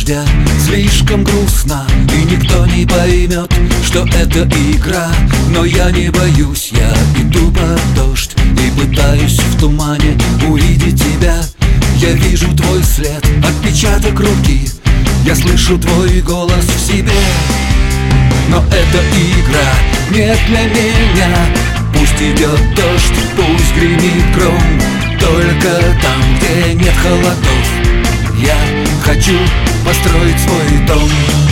дождя слишком грустно, и никто не поймет, что это игра. Но я не боюсь, я иду под дождь и пытаюсь в тумане увидеть тебя. Я вижу твой след, отпечаток руки, я слышу твой голос в себе. Но эта игра не для меня. Пусть идет дождь, пусть гремит гром, только там, где нет холодов, я хочу построить свой дом.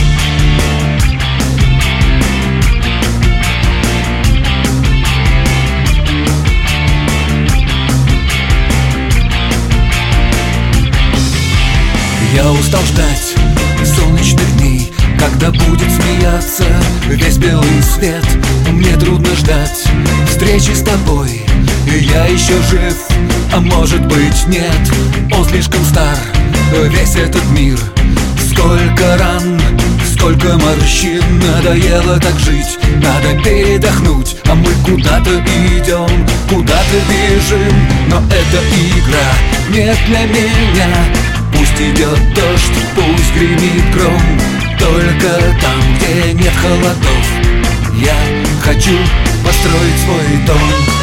Я устал ждать солнечных дней, когда будет смеяться весь белый свет. Мне трудно ждать встречи с тобой, и я еще жив, а может быть нет. Он слишком стар, весь этот мир. Сколько ран, сколько морщин. Надоело так жить, надо передохнуть. А мы куда-то идем, куда-то бежим. Но эта игра не для меня. Пусть идет дождь, пусть гремит гром, только там, где нет холодов, я хочу построить свой дом.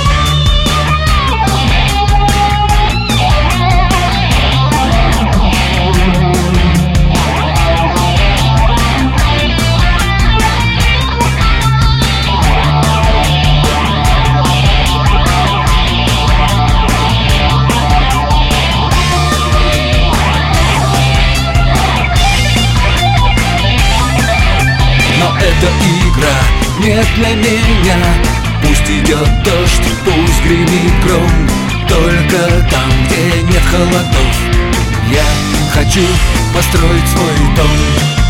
Эта игра не для меня. Пусть идет дождь, пусть гремит гром, только там, где нет холодов, я хочу построить свой дом.